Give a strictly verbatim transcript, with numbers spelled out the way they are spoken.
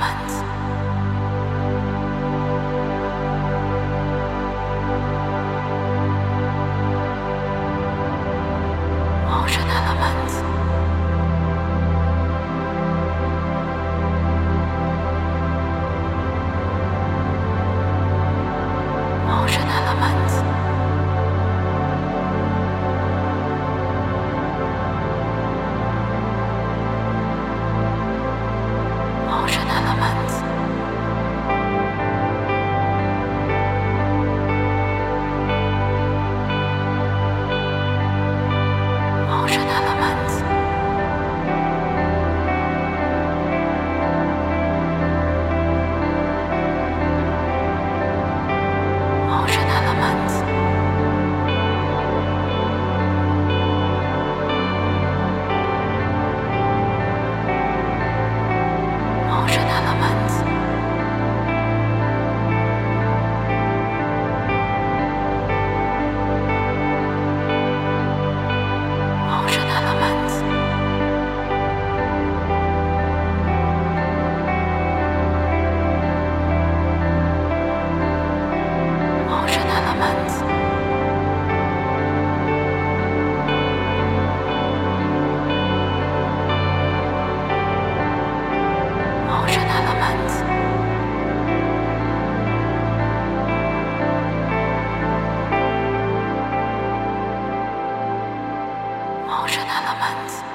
Elements. Ocean Elements. Ocean Elements. Ocean Elements. Ocean Elements. Ocean Elements. Ocean Elements. Ocean Elements. Ocean Elements. Ocean Elements. Ocean Elements.